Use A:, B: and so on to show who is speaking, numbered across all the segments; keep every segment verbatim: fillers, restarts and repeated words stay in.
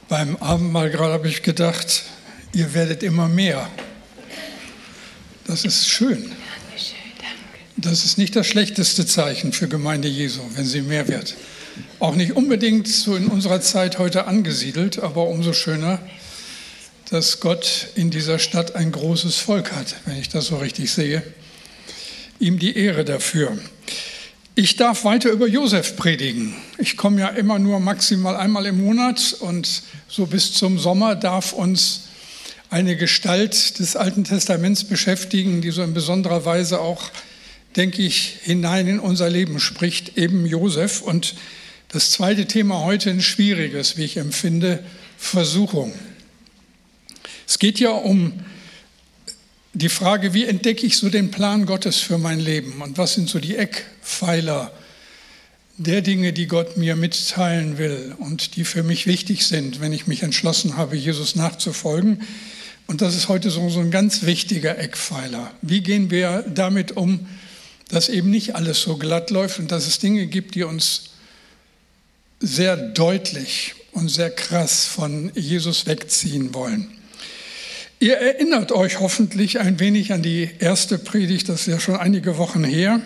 A: Beim Abendmahl gerade habe ich gedacht, ihr werdet immer mehr. Das ist schön. Das ist nicht das schlechteste Zeichen für Gemeinde Jesu, wenn sie mehr wird. Auch nicht unbedingt so in unserer Zeit heute angesiedelt, aber umso schöner, dass Gott in dieser Stadt ein großes Volk hat, wenn ich das so richtig sehe. Ihm die Ehre dafür. Ich darf weiter über Josef predigen. Ich komme ja immer nur maximal einmal im Monat und so bis zum Sommer darf uns eine Gestalt des Alten Testaments beschäftigen, die so in besonderer Weise auch, denke ich, hinein in unser Leben spricht, eben Josef. Und das zweite Thema heute ein schwieriges, wie ich empfinde, Versuchung. Es geht ja um die Frage, wie entdecke ich so den Plan Gottes für mein Leben und was sind so die Eckpfeiler der Dinge, die Gott mir mitteilen will und die für mich wichtig sind, wenn ich mich entschlossen habe, Jesus nachzufolgen. Und das ist heute so, so ein ganz wichtiger Eckpfeiler. Wie gehen wir damit um, dass eben nicht alles so glatt läuft und dass es Dinge gibt, die uns sehr deutlich und sehr krass von Jesus wegziehen wollen. Ihr erinnert euch hoffentlich ein wenig an die erste Predigt, das ist ja schon einige Wochen her,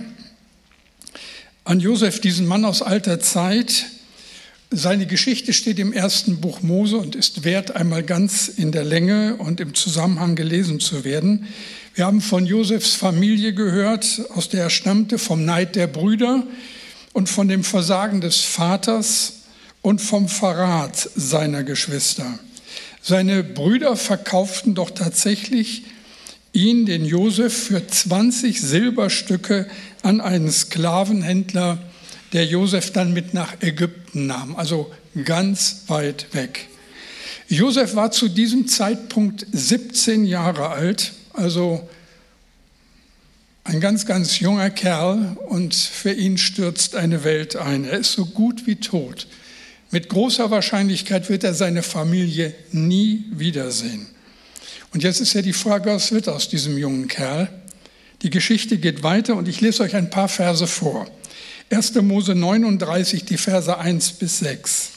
A: an Josef, diesen Mann aus alter Zeit. Seine Geschichte steht im ersten Buch Mose und ist wert, einmal ganz in der Länge und im Zusammenhang gelesen zu werden. Wir haben von Josefs Familie gehört, aus der er stammte, vom Neid der Brüder und von dem Versagen des Vaters und vom Verrat seiner Geschwister. Seine Brüder verkauften doch tatsächlich ihn, den Josef, für zwanzig Silberstücke an einen Sklavenhändler, der Josef dann mit nach Ägypten nahm, also ganz weit weg. Josef war zu diesem Zeitpunkt siebzehn Jahre alt, also ein ganz, ganz junger Kerl, und für ihn stürzt eine Welt ein. Er ist so gut wie tot. Mit großer Wahrscheinlichkeit wird er seine Familie nie wiedersehen. Und jetzt ist ja die Frage, was wird aus diesem jungen Kerl? Die Geschichte geht weiter und ich lese euch ein paar Verse vor. erster Mose neununddreißig, die Verse eins bis sechs.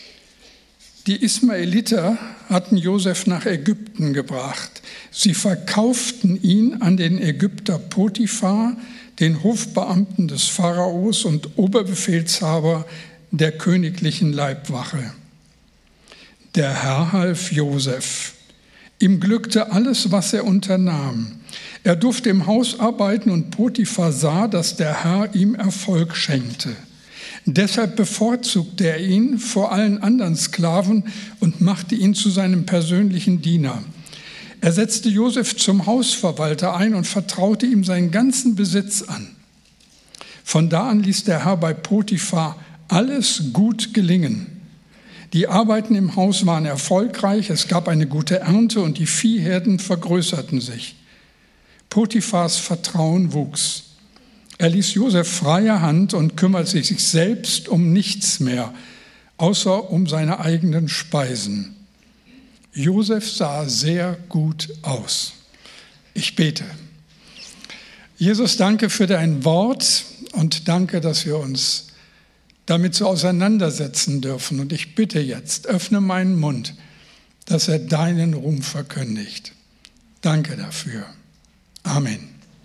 A: Die Ismaeliter hatten Josef nach Ägypten gebracht. Sie verkauften ihn an den Ägypter Potiphar, den Hofbeamten des Pharaos und Oberbefehlshaber der königlichen Leibwache. Der Herr half Josef. Ihm glückte alles, was er unternahm. Er durfte im Haus arbeiten und Potiphar sah, dass der Herr ihm Erfolg schenkte. Deshalb bevorzugte er ihn vor allen anderen Sklaven und machte ihn zu seinem persönlichen Diener. Er setzte Josef zum Hausverwalter ein und vertraute ihm seinen ganzen Besitz an. Von da an ließ der Herr bei Potiphar alles gut gelingen. Die Arbeiten im Haus waren erfolgreich, es gab eine gute Ernte und die Viehherden vergrößerten sich. Potiphars Vertrauen wuchs. Er ließ Josef freie Hand und kümmerte sich selbst um nichts mehr, außer um seine eigenen Speisen. Josef sah sehr gut aus. Ich bete. Jesus, danke für dein Wort und danke, dass wir uns damit so auseinandersetzen dürfen. Und ich bitte jetzt, öffne meinen Mund, dass er deinen Ruhm verkündigt. Danke dafür. Amen.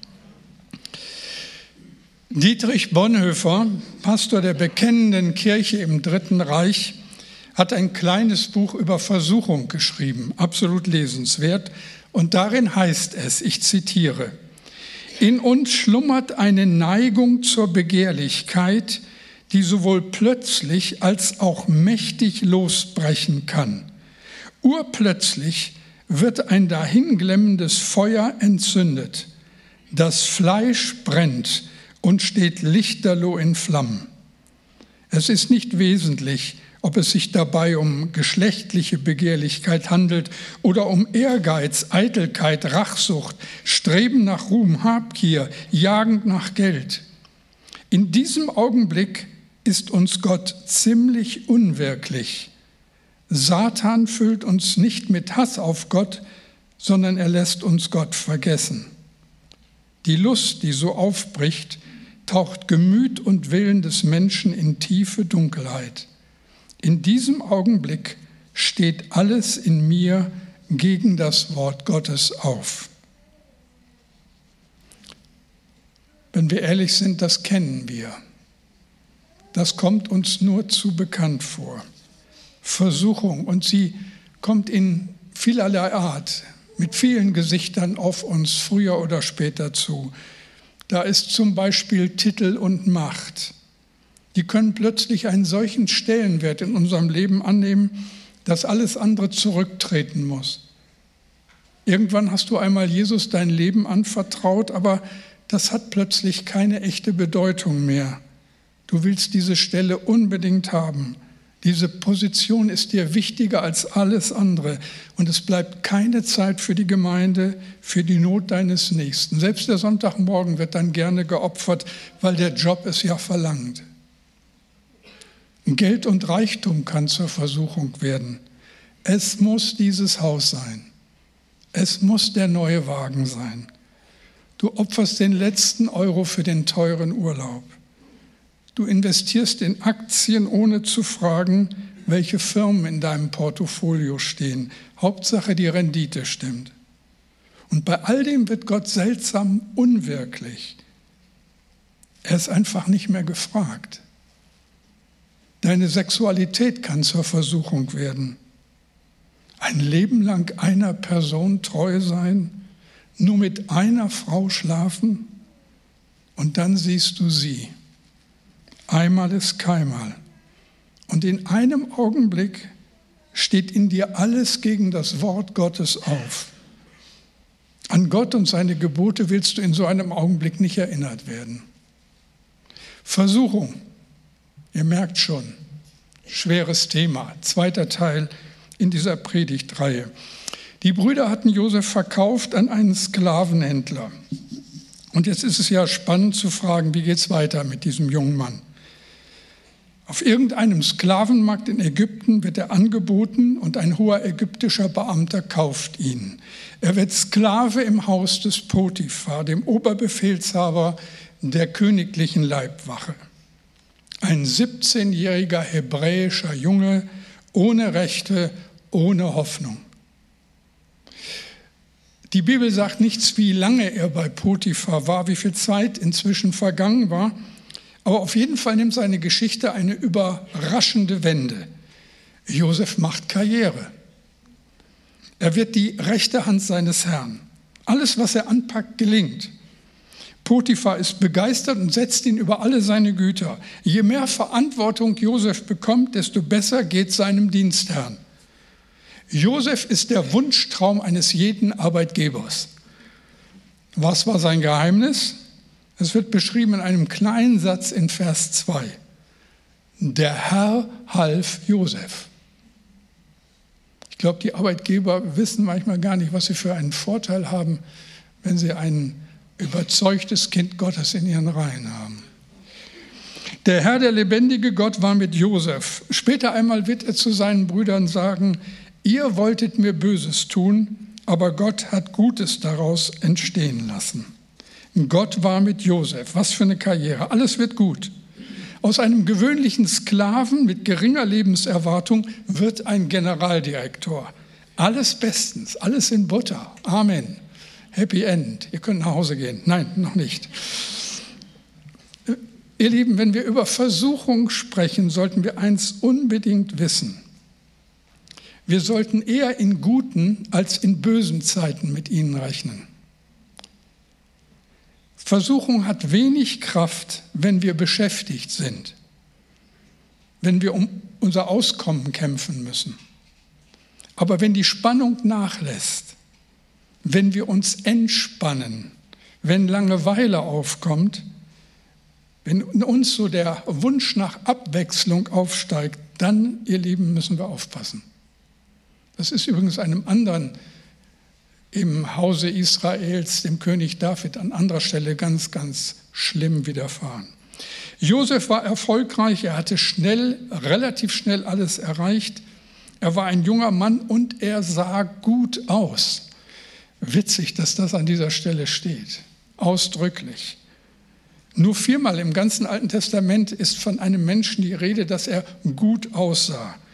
A: Dietrich Bonhoeffer, Pastor der Bekennenden Kirche im Dritten Reich, hat ein kleines Buch über Versuchung geschrieben, absolut lesenswert. Und darin heißt es, ich zitiere, in uns schlummert eine Neigung zur Begehrlichkeit, die sowohl plötzlich als auch mächtig losbrechen kann. Urplötzlich wird ein dahinglemmendes Feuer entzündet. Das Fleisch brennt und steht lichterloh in Flammen. Es ist nicht wesentlich, ob es sich dabei um geschlechtliche Begehrlichkeit handelt oder um Ehrgeiz, Eitelkeit, Rachsucht, Streben nach Ruhm, Habgier, Jagen nach Geld. In diesem Augenblick ist uns Gott ziemlich unwirklich. Satan füllt uns nicht mit Hass auf Gott, sondern er lässt uns Gott vergessen. Die Lust, die so aufbricht, taucht Gemüt und Willen des Menschen in tiefe Dunkelheit. In diesem Augenblick steht alles in mir gegen das Wort Gottes auf. Wenn wir ehrlich sind, das kennen wir. Das kommt uns nur zu bekannt vor. Versuchung, und sie kommt in vielerlei Art, mit vielen Gesichtern auf uns früher oder später zu. Da ist zum Beispiel Titel und Macht. Die können plötzlich einen solchen Stellenwert in unserem Leben annehmen, dass alles andere zurücktreten muss. Irgendwann hast du einmal Jesus dein Leben anvertraut, aber das hat plötzlich keine echte Bedeutung mehr. Du willst diese Stelle unbedingt haben. Diese Position ist dir wichtiger als alles andere. Und es bleibt keine Zeit für die Gemeinde, für die Not deines Nächsten. Selbst der Sonntagmorgen wird dann gerne geopfert, weil der Job es ja verlangt. Geld und Reichtum kann zur Versuchung werden. Es muss dieses Haus sein. Es muss der neue Wagen sein. Du opferst den letzten Euro für den teuren Urlaub. Du investierst in Aktien, ohne zu fragen, welche Firmen in deinem Portfolio stehen. Hauptsache, die Rendite stimmt. Und bei all dem wird Gott seltsam unwirklich. Er ist einfach nicht mehr gefragt. Deine Sexualität kann zur Versuchung werden. Ein Leben lang einer Person treu sein, nur mit einer Frau schlafen und dann siehst du sie. Einmal ist keinmal. Und in einem Augenblick steht in dir alles gegen das Wort Gottes auf. An Gott und seine Gebote willst du in so einem Augenblick nicht erinnert werden. Versuchung, ihr merkt schon, schweres Thema. Zweiter Teil in dieser Predigtreihe. Die Brüder hatten Josef verkauft an einen Sklavenhändler. Und jetzt ist es ja spannend zu fragen, wie geht es weiter mit diesem jungen Mann? Auf irgendeinem Sklavenmarkt in Ägypten wird er angeboten und ein hoher ägyptischer Beamter kauft ihn. Er wird Sklave im Haus des Potiphar, dem Oberbefehlshaber der königlichen Leibwache. Ein siebzehnjähriger hebräischer Junge ohne Rechte, ohne Hoffnung. Die Bibel sagt nichts, wie lange er bei Potiphar war, wie viel Zeit inzwischen vergangen war. Aber auf jeden Fall nimmt seine Geschichte eine überraschende Wende. Josef macht Karriere. Er wird die rechte Hand seines Herrn. Alles, was er anpackt, gelingt. Potiphar ist begeistert und setzt ihn über alle seine Güter. Je mehr Verantwortung Josef bekommt, desto besser geht seinem Dienstherrn. Josef ist der Wunschtraum eines jeden Arbeitgebers. Was war sein Geheimnis? Es wird beschrieben in einem kleinen Satz in Vers zwei. Der Herr half Josef. Ich glaube, die Arbeitgeber wissen manchmal gar nicht, was sie für einen Vorteil haben, wenn sie ein überzeugtes Kind Gottes in ihren Reihen haben. Der Herr, der lebendige Gott, war mit Josef. Später einmal wird er zu seinen Brüdern sagen, ihr wolltet mir Böses tun, aber Gott hat Gutes daraus entstehen lassen. Gott war mit Josef. Was für eine Karriere. Alles wird gut. Aus einem gewöhnlichen Sklaven mit geringer Lebenserwartung wird ein Generaldirektor. Alles bestens, alles in Butter. Amen. Happy End. Ihr könnt nach Hause gehen. Nein, noch nicht. Ihr Lieben, wenn wir über Versuchung sprechen, sollten wir eins unbedingt wissen. Wir sollten eher in guten als in bösen Zeiten mit ihnen rechnen. Versuchung hat wenig Kraft, wenn wir beschäftigt sind, wenn wir um unser Auskommen kämpfen müssen. Aber wenn die Spannung nachlässt, wenn wir uns entspannen, wenn Langeweile aufkommt, wenn in uns so der Wunsch nach Abwechslung aufsteigt, dann, ihr Lieben, müssen wir aufpassen. Das ist übrigens einem anderen im Hause Israels, dem König David, an anderer Stelle ganz, ganz schlimm widerfahren. Josef war erfolgreich, er hatte schnell, relativ schnell alles erreicht. Er war ein junger Mann und er sah gut aus. Witzig, dass das an dieser Stelle steht, ausdrücklich. Nur viermal im ganzen Alten Testament ist von einem Menschen die Rede, dass er gut aussah.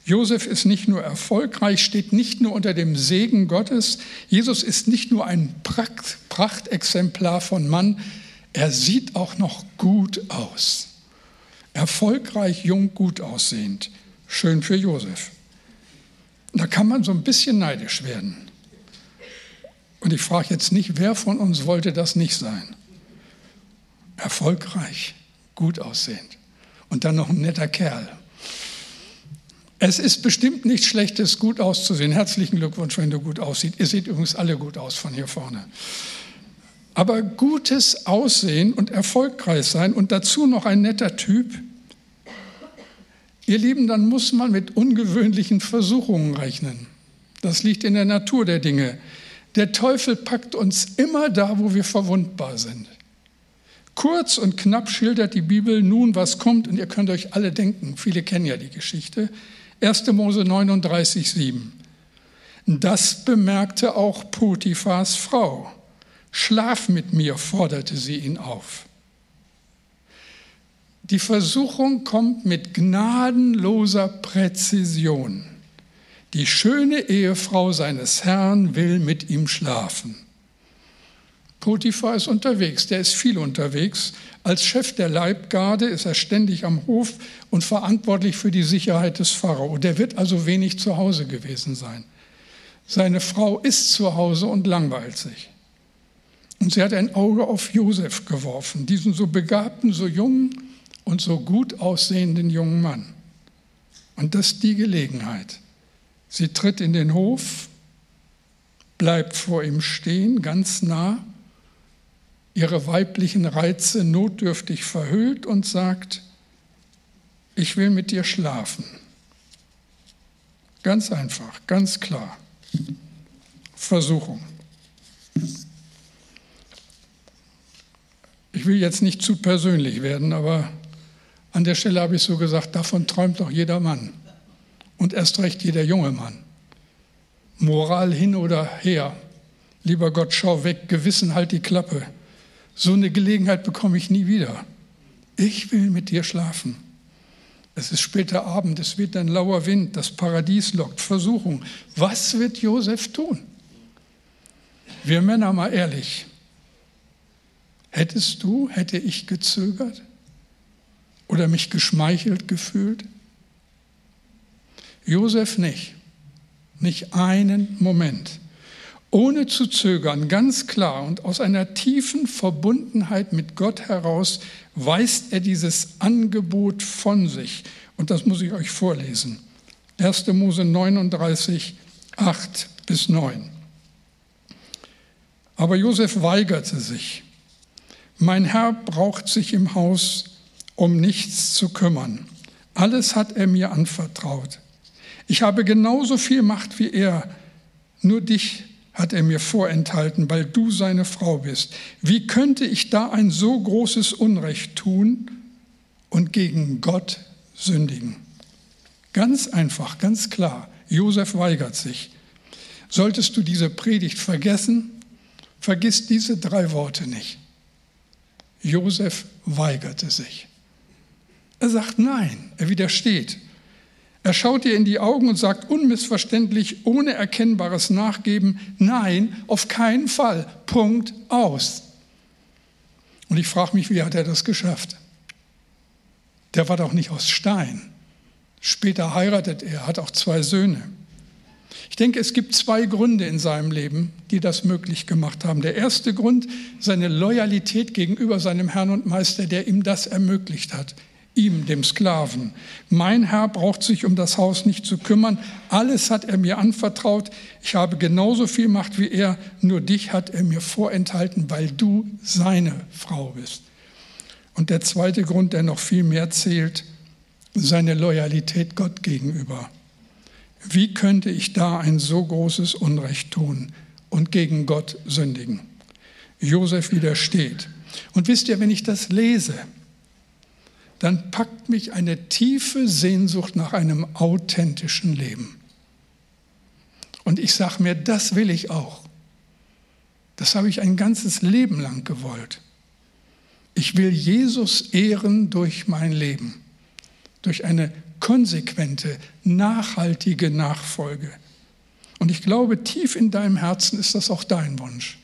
A: Josef ist nicht nur erfolgreich, steht nicht nur unter dem Segen Gottes. Jesus ist nicht nur ein Pracht, Prachtexemplar von Mann, er sieht auch noch gut aus. Erfolgreich, jung, gut aussehend. Schön für Josef. Da kann man so ein bisschen neidisch werden. Und ich frage jetzt nicht, wer von uns wollte das nicht sein? Erfolgreich, gut aussehend und dann noch ein netter Kerl. Es ist bestimmt nichts Schlechtes, gut auszusehen. Herzlichen Glückwunsch, wenn du gut aussiehst. Ihr seht übrigens alle gut aus von hier vorne. Aber gutes Aussehen und erfolgreich sein und dazu noch ein netter Typ, ihr Lieben, dann muss man mit ungewöhnlichen Versuchungen rechnen. Das liegt in der Natur der Dinge. Der Teufel packt uns immer da, wo wir verwundbar sind. Kurz und knapp schildert die Bibel nun, was kommt, und ihr könnt euch alle denken, viele kennen ja die Geschichte. erster Mose neununddreißig, sieben. Das bemerkte auch Potiphars Frau. Schlaf mit mir, forderte sie ihn auf. Die Versuchung kommt mit gnadenloser Präzision. Die schöne Ehefrau seines Herrn will mit ihm schlafen. Potiphar ist unterwegs, der ist viel unterwegs. Als Chef der Leibgarde ist er ständig am Hof und verantwortlich für die Sicherheit des Pharao. Der wird also wenig zu Hause gewesen sein. Seine Frau ist zu Hause und langweilt sich. Und sie hat ein Auge auf Josef geworfen, diesen so begabten, so jungen und so gut aussehenden jungen Mann. Und das ist die Gelegenheit. Sie tritt in den Hof, bleibt vor ihm stehen, ganz nah, ihre weiblichen Reize notdürftig verhüllt und sagt, ich will mit dir schlafen. Ganz einfach, ganz klar. Versuchung. Ich will jetzt nicht zu persönlich werden, aber an der Stelle habe ich so gesagt, davon träumt doch jeder Mann. Und erst recht jeder junge Mann. Moral hin oder her. Lieber Gott, schau weg, Gewissen, halt die Klappe. So eine Gelegenheit bekomme ich nie wieder. Ich will mit dir schlafen. Es ist später Abend, es weht ein lauer Wind, das Paradies lockt, Versuchung. Was wird Josef tun? Wir Männer mal ehrlich. Hättest du, hätte ich gezögert oder mich geschmeichelt gefühlt? Josef nicht, nicht einen Moment. Ohne zu zögern, ganz klar und aus einer tiefen Verbundenheit mit Gott heraus weist er dieses Angebot von sich. Und das muss ich euch vorlesen. erster Mose neununddreißig, acht bis neun. Aber Josef weigerte sich. Mein Herr braucht sich im Haus um nichts zu kümmern. Alles hat er mir anvertraut. Ich habe genauso viel Macht wie er, nur dich hat er mir vorenthalten, weil du seine Frau bist. Wie könnte ich da ein so großes Unrecht tun und gegen Gott sündigen? Ganz einfach, ganz klar, Josef weigert sich. Solltest du diese Predigt vergessen, vergiss diese drei Worte nicht. Josef weigerte sich. Er sagt nein, er widersteht. Er schaut dir in die Augen und sagt unmissverständlich, ohne erkennbares Nachgeben, nein, auf keinen Fall, Punkt, aus. Und ich frage mich, wie hat er das geschafft? Der war doch nicht aus Stein. Später heiratet er, hat auch zwei Söhne. Ich denke, es gibt zwei Gründe in seinem Leben, die das möglich gemacht haben. Der erste Grund, seine Loyalität gegenüber seinem Herrn und Meister, der ihm das ermöglicht hat. Ihm, dem Sklaven. Mein Herr braucht sich um das Haus nicht zu kümmern. Alles hat er mir anvertraut. Ich habe genauso viel Macht wie er. Nur dich hat er mir vorenthalten, weil du seine Frau bist. Und der zweite Grund, der noch viel mehr zählt, seine Loyalität Gott gegenüber. Wie könnte ich da ein so großes Unrecht tun und gegen Gott sündigen? Josef widersteht. Und wisst ihr, wenn ich das lese, dann packt mich eine tiefe Sehnsucht nach einem authentischen Leben. Und ich sage mir, das will ich auch. Das habe ich ein ganzes Leben lang gewollt. Ich will Jesus ehren durch mein Leben, durch eine konsequente, nachhaltige Nachfolge. Und ich glaube, tief in deinem Herzen ist das auch dein Wunsch.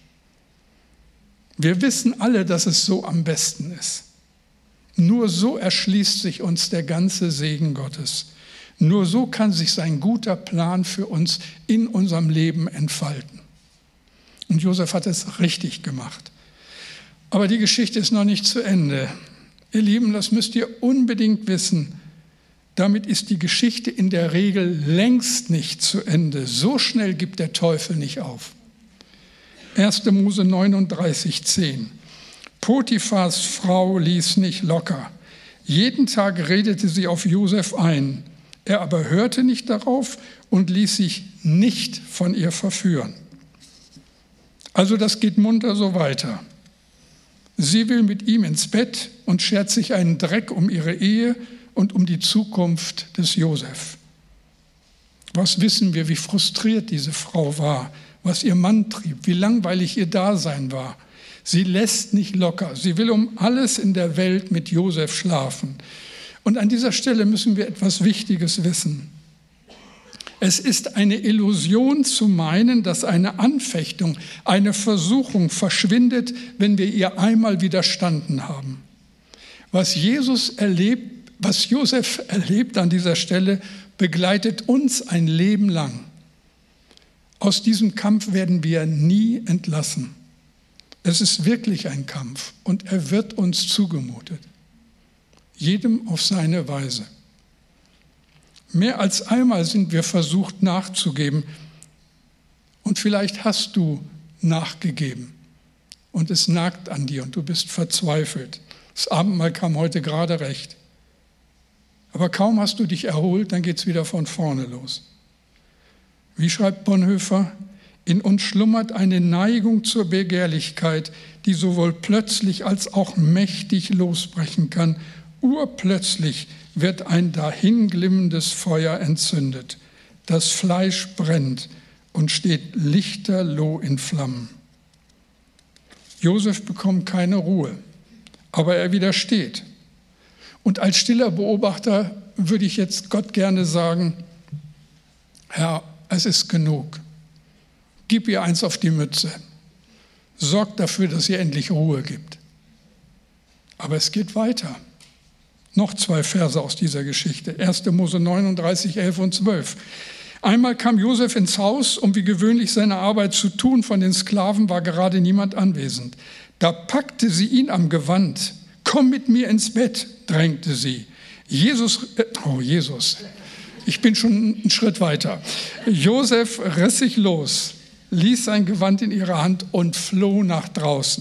A: Wir wissen alle, dass es so am besten ist. Nur so erschließt sich uns der ganze Segen Gottes. Nur so kann sich sein guter Plan für uns in unserem Leben entfalten. Und Josef hat es richtig gemacht. Aber die Geschichte ist noch nicht zu Ende. Ihr Lieben, das müsst ihr unbedingt wissen. Damit ist die Geschichte in der Regel längst nicht zu Ende. So schnell gibt der Teufel nicht auf. erster Mose neununddreißig, zehn. Potiphars Frau ließ nicht locker. Jeden Tag redete sie auf Josef ein. Er aber hörte nicht darauf und ließ sich nicht von ihr verführen. Also das geht munter so weiter. Sie will mit ihm ins Bett und schert sich einen Dreck um ihre Ehe und um die Zukunft des Josef. Was wissen wir, wie frustriert diese Frau war, was ihr Mann trieb, wie langweilig ihr Dasein war. Sie lässt nicht locker. Sie will um alles in der Welt mit Josef schlafen. Und an dieser Stelle müssen wir etwas Wichtiges wissen. Es ist eine Illusion zu meinen, dass eine Anfechtung, eine Versuchung verschwindet, wenn wir ihr einmal widerstanden haben. Was Jesus erlebt, was Josef erlebt an dieser Stelle, begleitet uns ein Leben lang. Aus diesem Kampf werden wir nie entlassen. Es ist wirklich ein Kampf und er wird uns zugemutet. Jedem auf seine Weise. Mehr als einmal sind wir versucht nachzugeben und vielleicht hast du nachgegeben und es nagt an dir und du bist verzweifelt. Das Abendmahl kam heute gerade recht. Aber kaum hast du dich erholt, dann geht es wieder von vorne los. Wie schreibt Bonhoeffer? In uns schlummert eine Neigung zur Begehrlichkeit, die sowohl plötzlich als auch mächtig losbrechen kann. Urplötzlich wird ein dahinglimmendes Feuer entzündet. Das Fleisch brennt und steht lichterloh in Flammen. Josef bekommt keine Ruhe, aber er widersteht. Und als stiller Beobachter würde ich jetzt Gott gerne sagen, Herr, es ist genug. Gib ihr eins auf die Mütze. Sorg dafür, dass ihr endlich Ruhe gibt. Aber es geht weiter. Noch zwei Verse aus dieser Geschichte. erster Mose neununddreißig, elf und zwölf. Einmal kam Josef ins Haus, um wie gewöhnlich seine Arbeit zu tun. Von den Sklaven war gerade niemand anwesend. Da packte sie ihn am Gewand. Komm mit mir ins Bett, drängte sie. Jesus, äh, oh Jesus, ich bin schon einen Schritt weiter. Josef riss sich los, ließ sein Gewand in ihre Hand und floh nach draußen.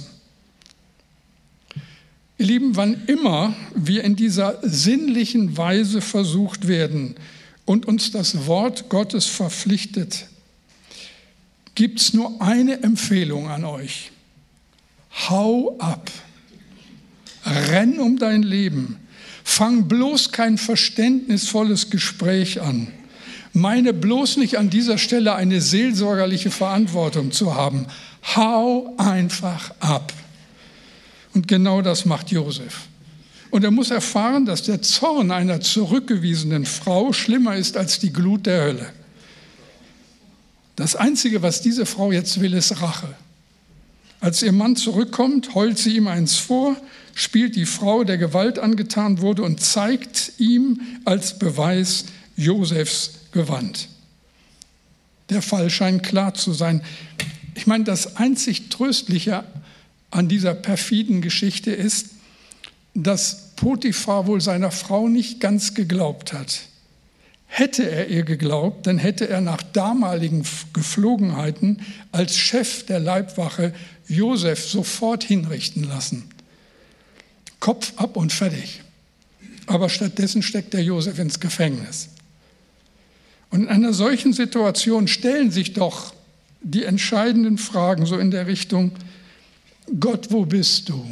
A: Ihr Lieben, wann immer wir in dieser sinnlichen Weise versucht werden und uns das Wort Gottes verpflichtet, gibt es nur eine Empfehlung an euch. Hau ab. Renn um dein Leben. Fang bloß kein verständnisvolles Gespräch an. Meine bloß nicht an dieser Stelle eine seelsorgerliche Verantwortung zu haben. Hau einfach ab. Und genau das macht Josef. Und er muss erfahren, dass der Zorn einer zurückgewiesenen Frau schlimmer ist als die Glut der Hölle. Das Einzige, was diese Frau jetzt will, ist Rache. Als ihr Mann zurückkommt, heult sie ihm eins vor, spielt die Frau, der Gewalt angetan wurde, und zeigt ihm als Beweis Josefs Gewand. Der Fall scheint klar zu sein. Ich meine, das einzig Tröstliche an dieser perfiden Geschichte ist, dass Potiphar wohl seiner Frau nicht ganz geglaubt hat. Hätte er ihr geglaubt, dann hätte er nach damaligen Geflogenheiten als Chef der Leibwache Josef sofort hinrichten lassen. Kopf ab und fertig. Aber stattdessen steckt der Josef ins Gefängnis. Und in einer solchen Situation stellen sich doch die entscheidenden Fragen so in der Richtung: Gott, wo bist du?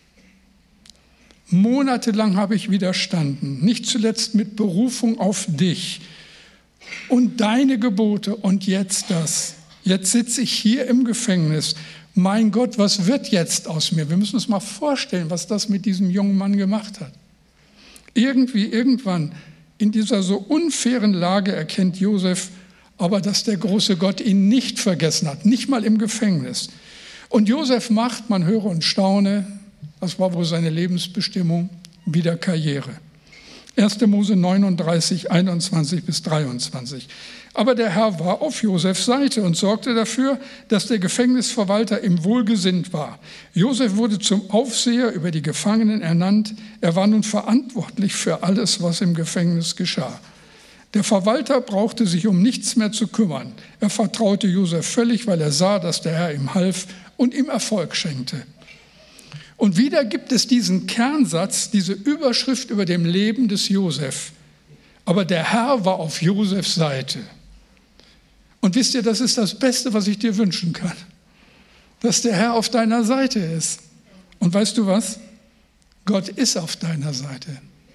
A: Monatelang habe ich widerstanden, nicht zuletzt mit Berufung auf dich und deine Gebote, und jetzt das. Jetzt sitze ich hier im Gefängnis. Mein Gott, was wird jetzt aus mir? Wir müssen uns mal vorstellen, was das mit diesem jungen Mann gemacht hat. Irgendwie, irgendwann In dieser so unfairen Lage erkennt Josef aber, dass der große Gott ihn nicht vergessen hat, nicht mal im Gefängnis. Und Josef macht, man höre und staune, das war wohl seine Lebensbestimmung, wieder Karriere. erster Mose neununddreißig, einundzwanzig bis dreiundzwanzig. Aber der Herr war auf Josefs Seite und sorgte dafür, dass der Gefängnisverwalter ihm wohlgesinnt war. Josef wurde zum Aufseher über die Gefangenen ernannt. Er war nun verantwortlich für alles, was im Gefängnis geschah. Der Verwalter brauchte sich um nichts mehr zu kümmern. Er vertraute Josef völlig, weil er sah, dass der Herr ihm half und ihm Erfolg schenkte. Und wieder gibt es diesen Kernsatz, diese Überschrift über dem Leben des Josef. Aber der Herr war auf Josefs Seite. Und wisst ihr, das ist das Beste, was ich dir wünschen kann. Dass der Herr auf deiner Seite ist. Und weißt du was? Gott ist auf deiner Seite.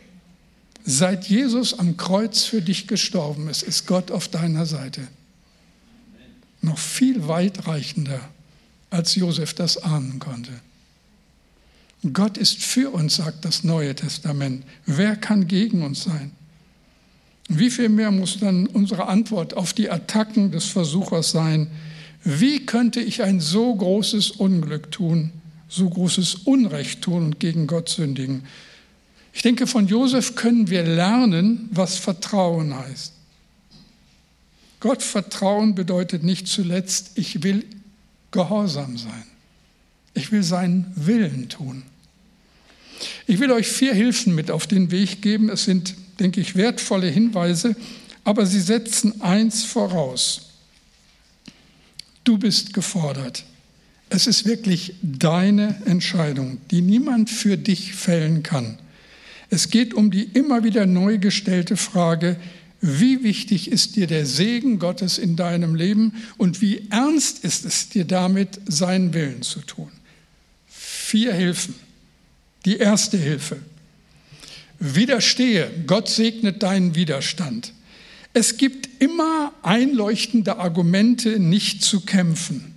A: Seit Jesus am Kreuz für dich gestorben ist, ist Gott auf deiner Seite. Noch viel weitreichender, als Josef das ahnen konnte. Gott ist für uns, sagt das Neue Testament. Wer kann gegen uns sein? Wie viel mehr muss dann unsere Antwort auf die Attacken des Versuchers sein? Wie könnte ich ein so großes Unglück tun, so großes Unrecht tun und gegen Gott sündigen? Ich denke, von Josef können wir lernen, was Vertrauen heißt. Gott vertrauen bedeutet nicht zuletzt, ich will gehorsam sein. Ich will seinen Willen tun. Ich will euch vier Hilfen mit auf den Weg geben. Es sind, denke ich, wertvolle Hinweise, aber sie setzen eins voraus. Du bist gefordert. Es ist wirklich deine Entscheidung, die niemand für dich fällen kann. Es geht um die immer wieder neu gestellte Frage, wie wichtig ist dir der Segen Gottes in deinem Leben und wie ernst ist es dir damit, seinen Willen zu tun? Vier Hilfen. Die erste Hilfe. Widerstehe. Gott segnet deinen Widerstand. Es gibt immer einleuchtende Argumente, nicht zu kämpfen.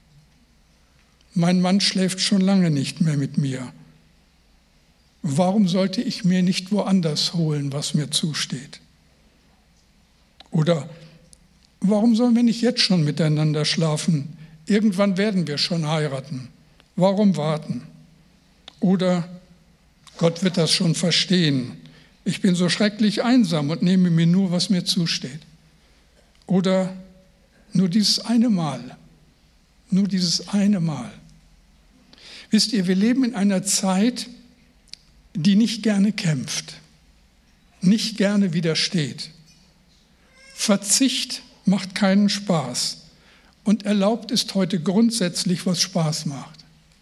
A: Mein Mann schläft schon lange nicht mehr mit mir. Warum sollte ich mir nicht woanders holen, was mir zusteht? Oder warum sollen wir nicht jetzt schon miteinander schlafen? Irgendwann werden wir schon heiraten. Warum warten? Oder Gott wird das schon verstehen. Ich bin so schrecklich einsam und nehme mir nur, was mir zusteht. Oder nur dieses eine Mal. Nur dieses eine Mal. Wisst ihr, wir leben in einer Zeit, die nicht gerne kämpft, nicht gerne widersteht. Verzicht macht keinen Spaß und erlaubt ist heute grundsätzlich, was Spaß macht.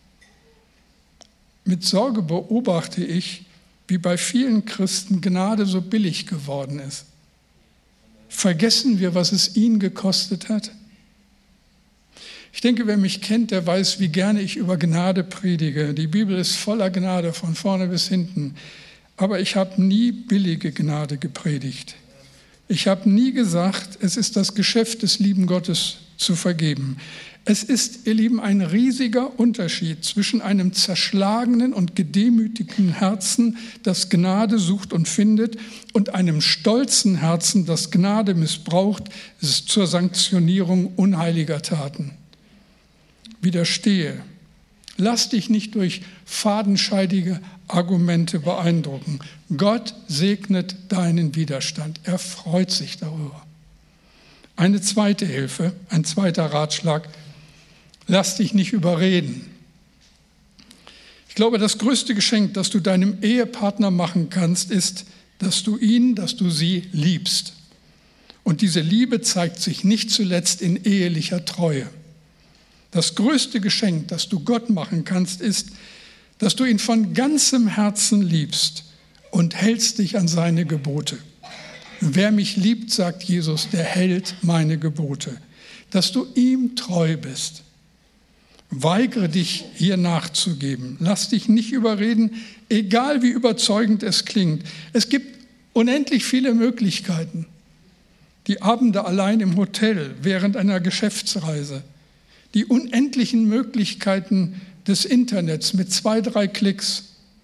A: Mit Sorge beobachte ich, wie bei vielen Christen Gnade so billig geworden ist. Vergessen wir, was es ihn gekostet hat? Ich denke, wer mich kennt, der weiß, wie gerne ich über Gnade predige. Die Bibel ist voller Gnade, von vorne bis hinten. Aber ich habe nie billige Gnade gepredigt. Ich habe nie gesagt, es ist das Geschäft des lieben Gottes zu vergeben. Es ist, ihr Lieben, ein riesiger Unterschied zwischen einem zerschlagenen und gedemütigten Herzen, das Gnade sucht und findet, und einem stolzen Herzen, das Gnade missbraucht zur Sanktionierung unheiliger Taten. Widerstehe. Lass dich nicht durch fadenscheidige Argumente beeindrucken. Gott segnet deinen Widerstand. Er freut sich darüber. Eine zweite Hilfe, ein zweiter Ratschlag. Lass dich nicht überreden. Ich glaube, das größte Geschenk, das du deinem Ehepartner machen kannst, ist, dass du ihn, dass du sie liebst. Und diese Liebe zeigt sich nicht zuletzt in ehelicher Treue. Das größte Geschenk, das du Gott machen kannst, ist, dass du ihn von ganzem Herzen liebst und hältst dich an seine Gebote. Wer mich liebt, sagt Jesus, der hält meine Gebote. Dass du ihm treu bist. Weigere dich, hier nachzugeben. Lass dich nicht überreden, egal wie überzeugend es klingt. Es gibt unendlich viele Möglichkeiten. Die Abende allein im Hotel während einer Geschäftsreise. Die unendlichen Möglichkeiten des Internets mit zwei, drei Klicks.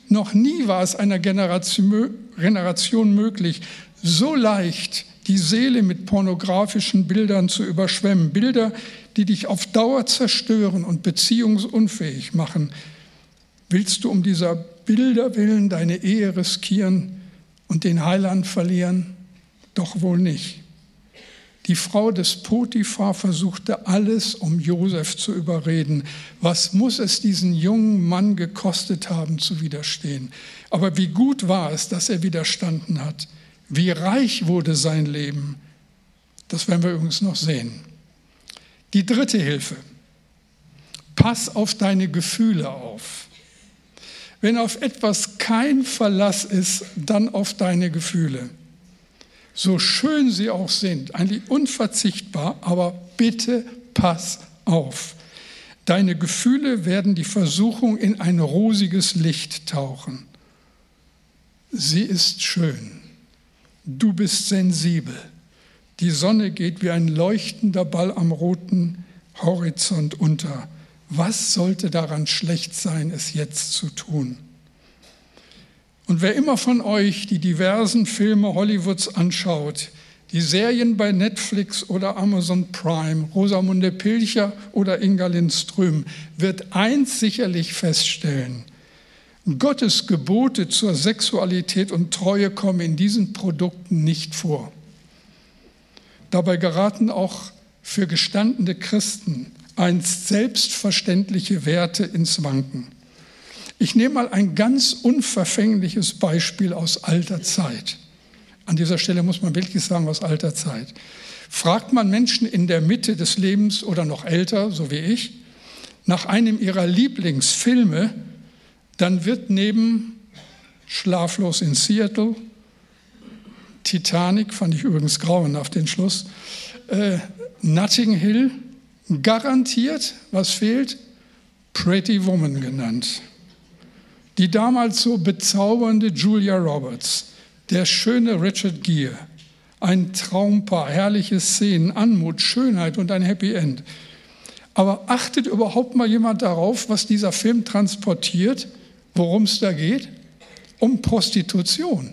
A: Noch nie war es einer Generation möglich, so leicht die Seele mit pornografischen Bildern zu überschwemmen. Bilder, die dich auf Dauer zerstören und beziehungsunfähig machen. Willst du um dieser Bilder willen deine Ehe riskieren und den Heiland verlieren? Doch wohl nicht. Die Frau des Potiphar versuchte alles, um Josef zu überreden. Was muss es diesen jungen Mann gekostet haben, zu widerstehen? Aber wie gut war es, dass er widerstanden hat. Wie reich wurde sein Leben. Das werden wir übrigens noch sehen. Die dritte Hilfe. Pass auf deine Gefühle auf. Wenn auf etwas kein Verlass ist, dann auf deine Gefühle. So schön sie auch sind, eigentlich unverzichtbar, aber bitte pass auf. Deine Gefühle werden die Versuchung in ein rosiges Licht tauchen. Sie ist schön. Du bist sensibel. Die Sonne geht wie ein leuchtender Ball am roten Horizont unter. Was sollte daran schlecht sein, es jetzt zu tun? Und wer immer von euch die diversen Filme Hollywoods anschaut, die Serien bei Netflix oder Amazon Prime, Rosamunde Pilcher oder Inga Lindström, wird eins sicherlich feststellen: Gottes Gebote zur Sexualität und Treue kommen in diesen Produkten nicht vor. Dabei geraten auch für gestandene Christen einst selbstverständliche Werte ins Wanken. Ich nehme mal ein ganz unverfängliches Beispiel aus alter Zeit. An dieser Stelle muss man wirklich sagen, aus alter Zeit. Fragt man Menschen in der Mitte des Lebens oder noch älter, so wie ich, nach einem ihrer Lieblingsfilme, dann wird neben Schlaflos in Seattle, Titanic, fand ich übrigens grauenhaft den Schluss, äh, Notting Hill, garantiert, was fehlt, Pretty Woman genannt. Die damals so bezaubernde Julia Roberts, der schöne Richard Gere, ein Traumpaar, herrliche Szenen, Anmut, Schönheit und ein Happy End. Aber achtet überhaupt mal jemand darauf, was dieser Film transportiert, worum es da geht? Um Prostitution.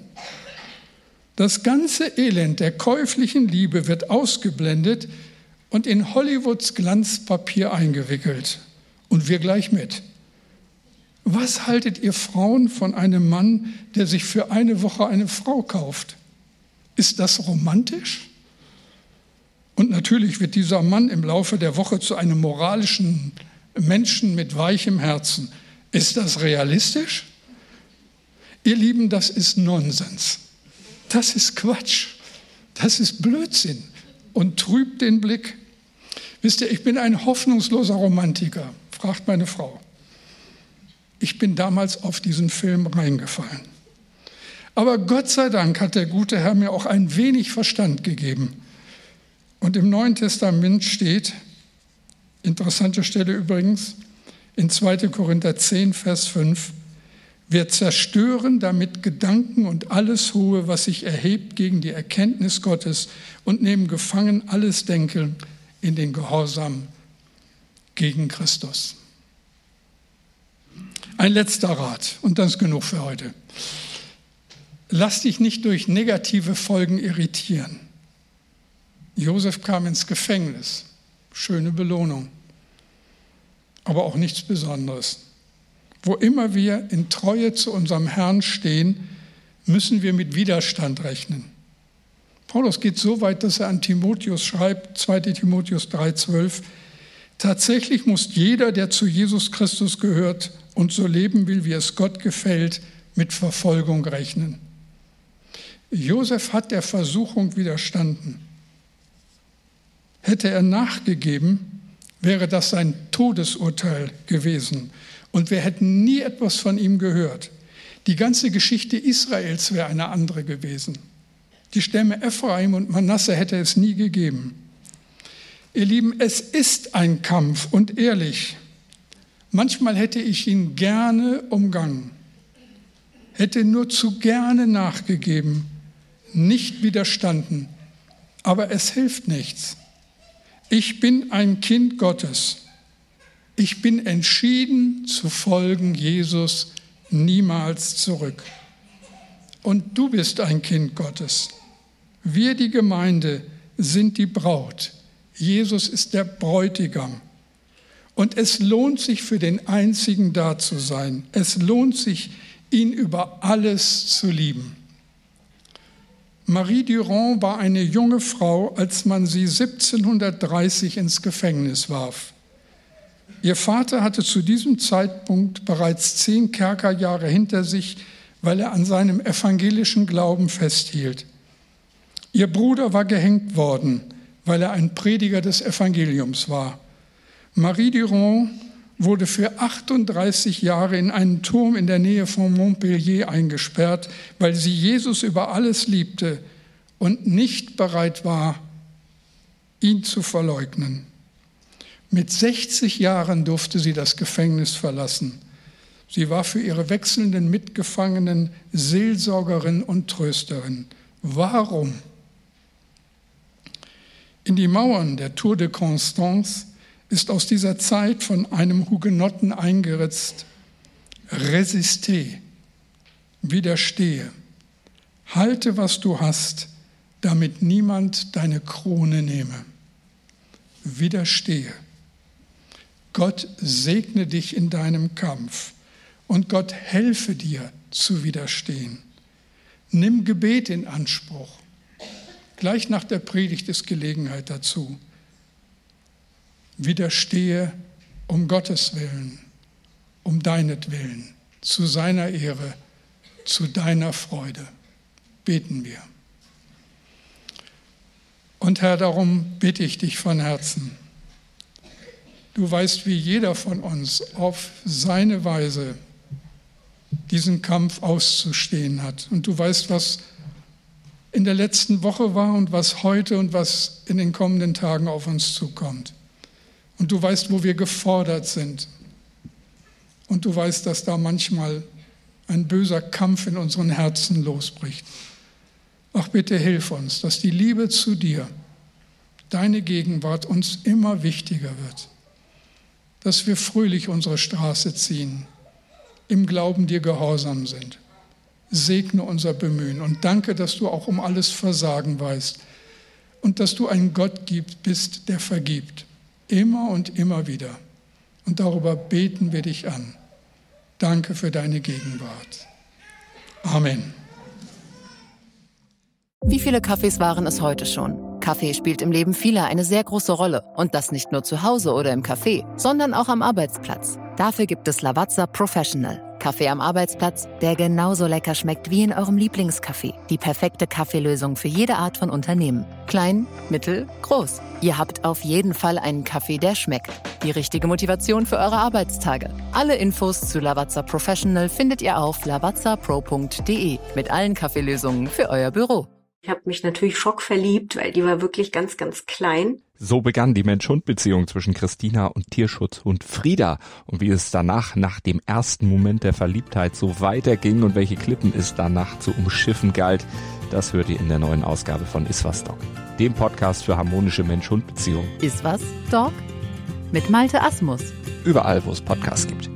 A: Das ganze Elend der käuflichen Liebe wird ausgeblendet und in Hollywoods Glanzpapier eingewickelt. Und wir gleich mit. Was haltet ihr Frauen von einem Mann, der sich für eine Woche eine Frau kauft? Ist das romantisch? Und natürlich wird dieser Mann im Laufe der Woche zu einem moralischen Menschen mit weichem Herzen. Ist das realistisch? Ihr Lieben, das ist Nonsens. Das ist Quatsch. Das ist Blödsinn und trübt den Blick. Wisst ihr, ich bin ein hoffnungsloser Romantiker, fragt meine Frau. Ich bin damals auf diesen Film reingefallen. Aber Gott sei Dank hat der gute Herr mir auch ein wenig Verstand gegeben. Und im Neuen Testament steht, interessante Stelle übrigens, in zweiter Korinther zehn, Vers fünf, wir zerstören damit Gedanken und alles Hohe, was sich erhebt gegen die Erkenntnis Gottes und nehmen gefangen alles Denken in den Gehorsam gegen Christus. Ein letzter Rat, und das ist genug für heute. Lass dich nicht durch negative Folgen irritieren. Josef kam ins Gefängnis, schöne Belohnung, aber auch nichts Besonderes. Wo immer wir in Treue zu unserem Herrn stehen, müssen wir mit Widerstand rechnen. Paulus geht so weit, dass er an Timotheus schreibt, zweiter Timotheus drei, zwölf, tatsächlich muss jeder, der zu Jesus Christus gehört und so leben will, wie es Gott gefällt, mit Verfolgung rechnen. Josef hat der Versuchung widerstanden. Hätte er nachgegeben, wäre das sein Todesurteil gewesen. Und wir hätten nie etwas von ihm gehört. Die ganze Geschichte Israels wäre eine andere gewesen. Die Stämme Ephraim und Manasse hätte es nie gegeben. Ihr Lieben, es ist ein Kampf und ehrlich. Manchmal hätte ich ihn gerne umgangen, hätte nur zu gerne nachgegeben, nicht widerstanden. Aber es hilft nichts. Ich bin ein Kind Gottes. Ich bin entschieden zu folgen Jesus niemals zurück. Und du bist ein Kind Gottes. Wir, die Gemeinde, sind die Braut. Jesus ist der Bräutigam. Und es lohnt sich, für den Einzigen da zu sein. Es lohnt sich, ihn über alles zu lieben. Marie Durand war eine junge Frau, als man sie siebzehnhundertdreißig ins Gefängnis warf. Ihr Vater hatte zu diesem Zeitpunkt bereits zehn Kerkerjahre hinter sich, weil er an seinem evangelischen Glauben festhielt. Ihr Bruder war gehängt worden, weil er ein Prediger des Evangeliums war. Marie Durand wurde für achtunddreißig Jahre in einen Turm in der Nähe von Montpellier eingesperrt, weil sie Jesus über alles liebte und nicht bereit war, ihn zu verleugnen. Mit sechzig Jahren durfte sie das Gefängnis verlassen. Sie war für ihre wechselnden Mitgefangenen Seelsorgerin und Trösterin. Warum? In die Mauern der Tour de Constance ist aus dieser Zeit von einem Hugenotten eingeritzt: Resistez, widerstehe, halte, was du hast, damit niemand deine Krone nehme. Widerstehe. Gott segne dich in deinem Kampf und Gott helfe dir zu widerstehen. Nimm Gebet in Anspruch. Gleich nach der Predigt ist Gelegenheit dazu. Widerstehe um Gottes Willen, um deinetwillen, zu seiner Ehre, zu deiner Freude. Beten wir. Und Herr, darum bitte ich dich von Herzen. Du weißt, wie jeder von uns auf seine Weise diesen Kampf auszustehen hat. Und du weißt, was in der letzten Woche war und was heute und was in den kommenden Tagen auf uns zukommt. Und du weißt, wo wir gefordert sind. Und du weißt, dass da manchmal ein böser Kampf in unseren Herzen losbricht. Ach, bitte hilf uns, dass die Liebe zu dir, deine Gegenwart uns immer wichtiger wird. Dass wir fröhlich unsere Straße ziehen, im Glauben dir gehorsam sind. Segne unser Bemühen und danke, dass du auch um alles Versagen weißt und dass du ein Gott bist, der vergibt. Immer und immer wieder. Und darüber beten wir dich an. Danke für deine Gegenwart. Amen.
B: Wie viele Kaffees waren es heute schon? Kaffee spielt im Leben vieler eine sehr große Rolle. Und das nicht nur zu Hause oder im Café, sondern auch am Arbeitsplatz. Dafür gibt es Lavazza Professional. Kaffee am Arbeitsplatz, der genauso lecker schmeckt wie in eurem Lieblingscafé. Die perfekte Kaffeelösung für jede Art von Unternehmen. Klein, mittel, groß. Ihr habt auf jeden Fall einen Kaffee, der schmeckt. Die richtige Motivation für eure Arbeitstage. Alle Infos zu Lavazza Professional findet ihr auf lavazza pro punkt de mit allen Kaffeelösungen für euer Büro.
C: Ich habe mich natürlich schockverliebt, weil die war wirklich ganz, ganz klein.
D: So begann die Mensch-Hund-Beziehung zwischen Christina und Tierschutzhund Frieda. Und wie es danach, nach dem ersten Moment der Verliebtheit, so weiterging und welche Klippen es danach zu umschiffen galt, das hört ihr in der neuen Ausgabe von Iswas Dog, dem Podcast für harmonische Mensch-Hund-Beziehungen.
B: Iswas Dog? Mit Malte Asmus.
D: Überall, wo es Podcasts gibt.